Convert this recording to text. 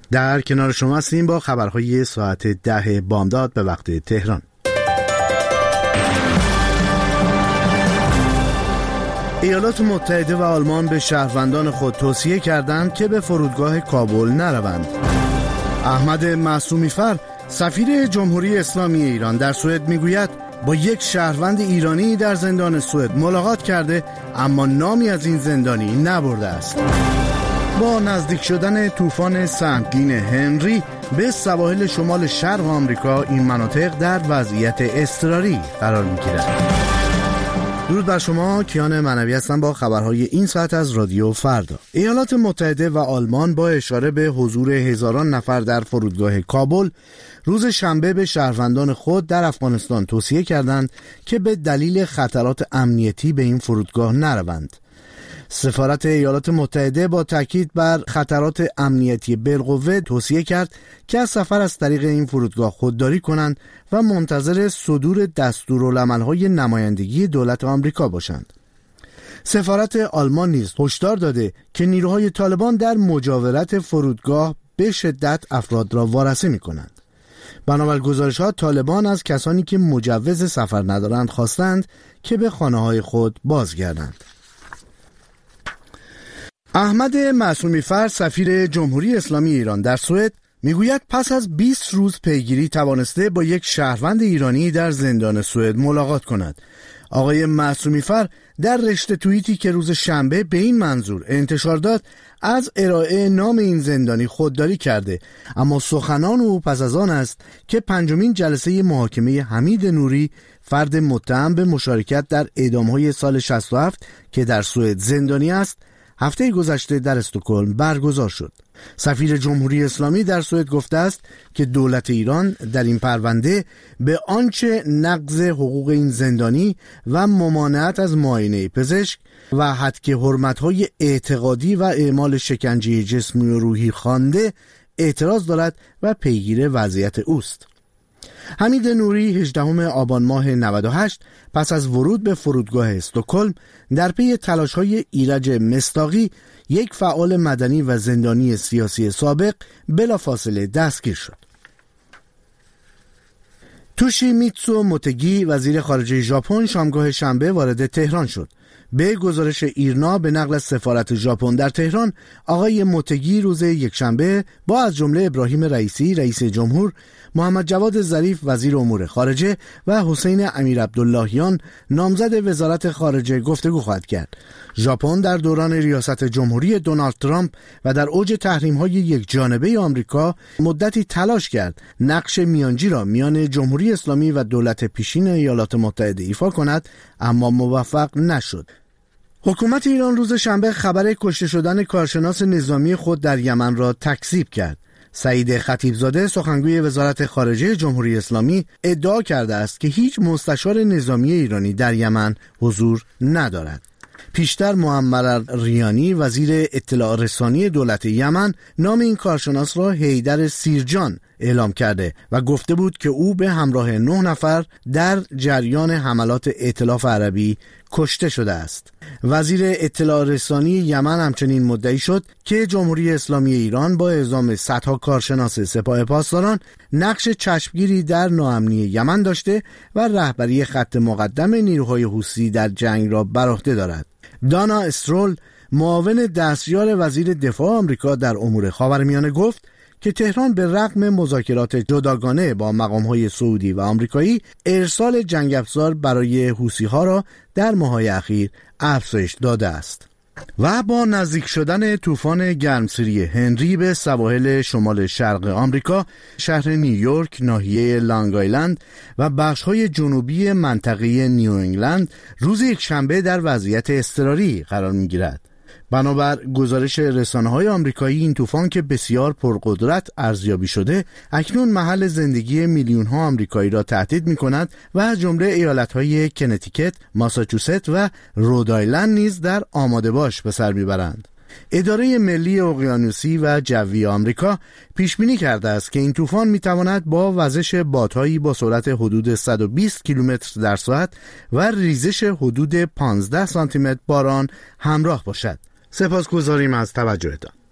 در کنار شما هستیم با خبرهای ساعت 10 بامداد به وقت تهران. ایالات متحده و آلمان به شهروندان خود توصیه کردند که به فرودگاه کابل نروند. احمد معصومی‌فر سفیر جمهوری اسلامی ایران در سوئد میگوید با یک شهروند ایرانی در زندان سوئد ملاقات کرده اما نامی از این زندانی نبرده است. با نزدیک شدن طوفان سنگین هنری به سواحل شمال شرق آمریکا، این مناطق در وضعیت اضطراری قرار می‌گیرند. درود بر شما، کیان معنوی هستم با خبرهای این ساعت از رادیو فردا. ایالات متحده و آلمان با اشاره به حضور هزاران نفر در فرودگاه کابل روز شنبه به شهروندان خود در افغانستان توصیه کردند که به دلیل خطرات امنیتی به این فرودگاه نروند. سفارت ایالات متحده با تاکید بر خطرات امنیتی بالقوه توصیه کرد که از سفر از طریق این فرودگاه خودداری کنند و منتظر صدور دستورالعمل‌های نمایندگی دولت آمریکا باشند. سفارت آلمان نیز هشدار داده که نیروهای طالبان در مجاورت فرودگاه به شدت افراد را وارسی می‌کنند. بنابر گزارش‌ها طالبان از کسانی که مجوز سفر ندارند خواستند که به خانه‌های خود بازگردند. احمد معصومی‌فر سفیر جمهوری اسلامی ایران در سوئد میگوید پس از 20 روز پیگیری توانسته با یک شهروند ایرانی در زندان سوئد ملاقات کند. آقای معصومی‌فر در رشته توییتی که روز شنبه به این منظور انتشار داد از ارائه نام این زندانی خودداری کرده، اما سخنان او پس از آن است که پنجمین جلسه محاکمه حمید نوری، فرد متهم به مشارکت در اعدام‌های سال 67 که در سوئد زندانی است، هفته گذشته در استکهلم برگزار شد. سفیر جمهوری اسلامی در سوئد گفته است که دولت ایران در این پرونده به آنچه نقض حقوق این زندانی و ممانعت از معاینه پزشک و حد حرمت‌های اعتقادی و اعمال شکنجه جسمی و روحی خوانده اعتراض دارد و پیگیر وضعیت اوست. حمید نوری 18 آبان ماه 98 پس از ورود به فرودگاه استکهلم در پی تلاش‌های ایرج مصداقی، یک فعال مدنی و زندانی سیاسی سابق، بلافاصله دستگیر شد. توشیمیتسو موتگی وزیر خارجه ژاپن شامگاه شنبه وارد تهران شد. به گزارش ایرنا به نقل از سفارت ژاپن در تهران، آقای موتگی روز یکشنبه با از جمله ابراهیم رئیسی رئیس جمهور، محمد جواد ظریف وزیر امور خارجه و حسین امیرعبداللهیان نامزد وزارت خارجه گفتگو خواهد کرد. ژاپن در دوران ریاست جمهوری دونالد ترامپ و در اوج تحریم‌های یکجانبه آمریکا مدتی تلاش کرد نقش میانجی را میان جمهوری اسلامی و دولت پیشین ایالات متحده ایفا کند، اما موفق نشد. حکومت ایران روز شنبه خبر کشته شدن کارشناس نظامی خود در یمن را تکذیب کرد. سعید خطیبزاده سخنگوی وزارت خارجه جمهوری اسلامی ادعا کرده است که هیچ مستشار نظامی ایرانی در یمن حضور ندارد. پیشتر معمر ریانی وزیر اطلاع رسانی دولت یمن نام این کارشناس را حیدر سیرجان اعلام کرده و گفته بود که او به همراه 9 نفر در جریان حملات ائتلاف عربی کشته شده است. وزیر اطلاع رسانی یمن همچنین مدعی شد که جمهوری اسلامی ایران با اعزام صدها کارشناس سپاه پاسداران نقش چشمگیری در ناامنی یمن داشته و رهبری خط مقدم نیروهای حوثی در جنگ را بر عهده دارد. دانا استرول معاون دستیار وزیر دفاع آمریکا در امور خاورمیانه گفت که تهران به رغم مذاکرات جداگانه با مقام‌های سعودی و آمریکایی ارسال جنگ افزار برای حوثی‌ها را در ماه‌های اخیر افزایش داده است. و با نزدیک شدن طوفان گرمسیری هنری به سواحل شمال شرق آمریکا، شهر نیویورک، ناحیه لانگ آیلند و بخش‌های جنوبی منطقه نیو انگلند روز یکشنبه در وضعیت اضطراری قرار می‌گیرد. بنابر گزارش رسانه‌های آمریکایی، این طوفان که بسیار پرقدرت ارزیابی شده، اکنون محل زندگی میلیون‌ها آمریکایی را تهدید می‌کند و از جمله ایالت‌های کنتیکت، ماساچوست و رودآیلند نیز در آماده باش به سر می‌برند. اداره ملی اقیانوسی و جوی آمریکا پیش بینی کرده است که این طوفان می‌تواند با وزش بادهایی با سرعت حدود 120 کیلومتر در ساعت و ریزش حدود 15 سانتی متر باران همراه باشد. سپاسگزاریم از توجهتان.